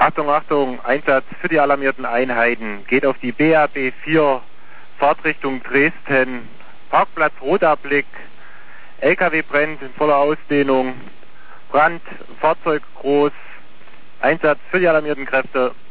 Achtung, Achtung, Einsatz für die alarmierten Einheiten. Geht auf die BAB 4, Fahrtrichtung Dresden, Parkplatz Roter Blick, LKW brennt in voller Ausdehnung, Brand, Fahrzeug groß, Einsatz für die alarmierten Kräfte.